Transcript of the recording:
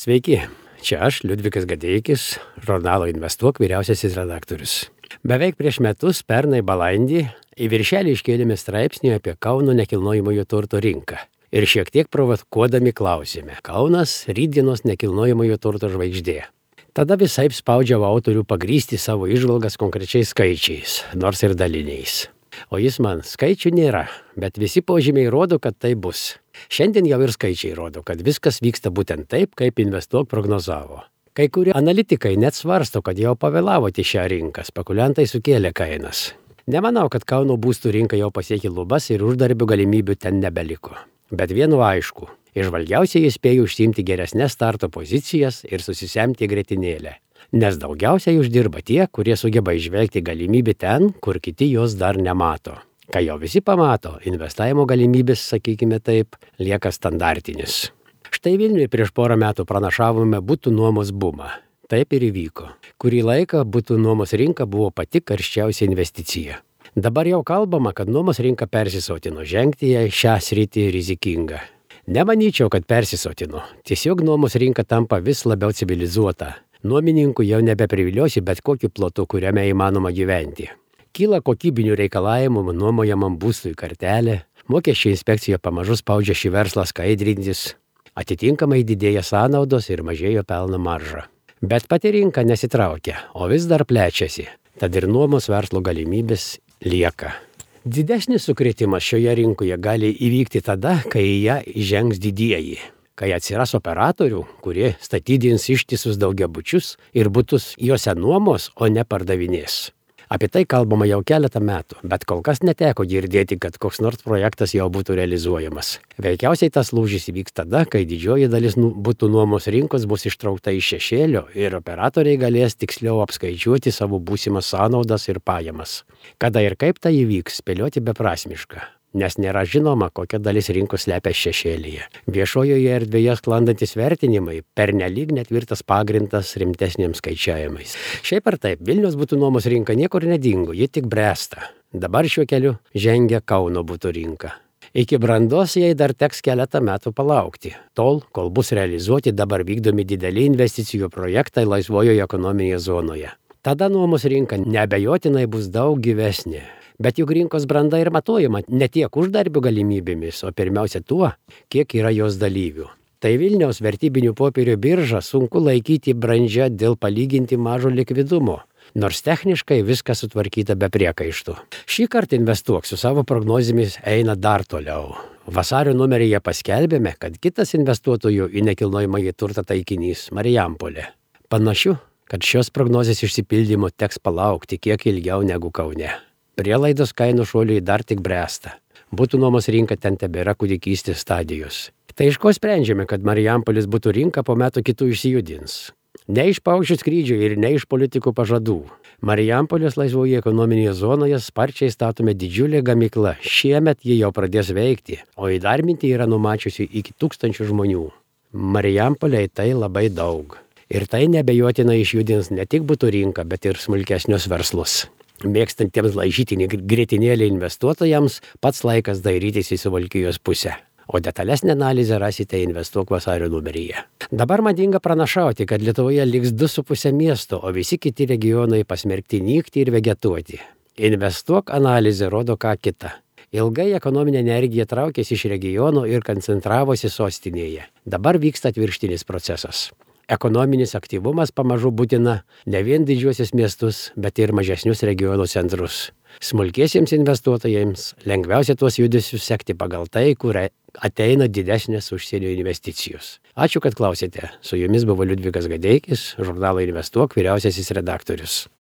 Sveiki, čia aš, Liudvikas Gadeikis, žurnalo Investuok vyriausiasis redaktorius. Beveik prieš metus, pernai balandį, į viršelį iškėlėme straipsnį apie Kauno nekilnojamojo turto rinką. Ir šiek tiek provokuodami klausėme, Kaunas rytdienos nekilnojamojo turto žvaigždė. Tada visaip spaudžiau autorių pagrįsti savo įžvalgas konkrečiais skaičiais, nors ir daliniais. O jis man, skaičių nėra, bet visi požymiai rodo, kad tai bus. Šiandien jau ir skaičiai rodo, kad viskas vyksta būtent taip, kaip Investuok prognozavo. Kai kurie analitikai net svarsto, kad jau pavėlavote šią rinką, spekuliantai sukėlė kainas. Nemanau, kad Kauno būstų rinka jau pasiekė lubas ir uždarbių galimybių ten nebeliko. Bet vienu aišku, išvalgiausiai spėjo užsiimti geresnės starto pozicijas ir susisemti grietinėlę. Nes daugiausiai uždirba tie, kurie sugeba įžvelgti galimybę ten, kur kiti jos dar nemato. Kai jau visi pamato, investavimo galimybės, sakykime taip, lieka standartinis. Štai Vilniuje prieš porą metų pranašavome butų nuomos bumą. Taip ir įvyko. Kurį laiką butų nuomos rinka buvo pati karščiausia investicija. Dabar jau kalbama, kad nuomos rinka persisotino, žengti ją šią sritį rizikinga. Nemanyčiau, kad persisotino. Tiesiog nuomos rinka tampa vis labiau civilizuota. Nuomininkų jau nebepriviliosi bet kokiu plotu, kuriame įmanoma gyventi. Kyla kokybinių reikalavimų nuomojamam būstui kartelė, mokesčių inspekcija pamažu spaudžia šį verslą skaidrintis, atitinkamai didėja sąnaudos ir mažėjo pelno marža. Bet pati rinka nesitraukia, o vis dar plečiasi, tad ir nuomos verslo galimybės lieka. Didesnis sukrėtimas šioje rinkoje gali įvykti tada, kai į ją įžengs didieji. Kai atsiras operatorių, kurie statydins ištisus daugiabučius ir butus juose nuomos, o ne pardavinės. Apie tai kalbama jau keletą metų, bet kol kas neteko girdėti, kad koks nors projektas jau būtų realizuojamas. Veikiausiai tas lūžis įvyks tada, kai didžioji dalis butų nuomos rinkos bus ištraukta iš šešėlio ir operatoriai galės tiksliau apskaičiuoti savo būsimas sąnaudas ir pajamas. Kada ir kaip tai įvyks, spėlioti beprasmiška. Nes nėra žinoma, kokia dalis rinkos slepia šešėlyje. Viešojoje erdvėje sklandantis vertinimai pernelyg netvirtas pagrindas rimtesniems skaičiavimais. Šiaip ar taip, Vilniaus butų nuomos rinka niekur nedingo, ji tik bręsta. Dabar šiuo keliu žengia Kauno butų rinka. Iki brandos jai dar teks keletą metų palaukti, tol, kol bus realizuoti dabar vykdomi dideli investicijų projektai laisvojoje ekonominėje zonoje. Tada nuomos rinka neabejotinai bus daug gyvesnė. Bet juk rinkos branda ir matuojama ne tiek uždarbių galimybėmis, o pirmiausia tuo, kiek yra jos dalyvių. Tai Vilniaus vertybinių popierių birža sunku laikyti brandžią dėl palyginti mažo likvidumo, nors techniškai viskas sutvarkyta be priekaištų. Šį kartą Investuok su savo prognozėmis eina dar toliau. Vasario numeryje paskelbėme, kad kitas investuotojų į nekilnojamąjį turtą taikinys Marijampolė. Panašu, kad šios prognozės išsipildymo teks palaukti kiek ilgiau negu Kaune. Prielaidos kainų šuoliui dar tik bręsta. Butų nuomos rinka ten tebėra kūdikystės stadijos. Tai iš ko sprendžiame, kad Marijampolis butų rinka po metų kitų išsijudins? Ne iš paukščių skrydžių ir ne iš politikų pažadų. Marijampolis laisvoje ekonominėje zonoje sparčiai statome didžiulė gamykla. Šiemet ji jau pradės veikti, o įdarbinti yra numačiusi iki 1000 žmonių. Marijampoliai tai labai daug. Ir tai neabejotinai išjudins ne tik butų rinką, bet ir smulkesnius verslus. Mėgstantiems laižyti grietinėlę investuotojams pats laikas dairytis į Suvalkijos pusę. O detalesnę analizę rasite Investuok vasario numeryje. Dabar madinga pranašauti, kad Lietuvoje liks 2,5 miesto, o visi kiti regionai pasmerkti nykti ir vegetuoti. Investuok analizė rodo ką kita. Ilgai ekonominė energija traukėsi iš regionų ir koncentravosi sostinėje. Dabar vyksta atvirkštinis procesas. Ekonominis aktyvumas pamažu būtina ne vien didžiuosius miestus, bet ir mažesnius regionų centrus. Smulkiesiems investuotojams lengviausia tuos judesius sekti pagal tai, kur ateina didesnės užsienio investicijos. Ačiū, kad klausėte. Su jumis buvo Liudvikas Gadeikis, žurnalo Investuok vyriausiasis redaktorius.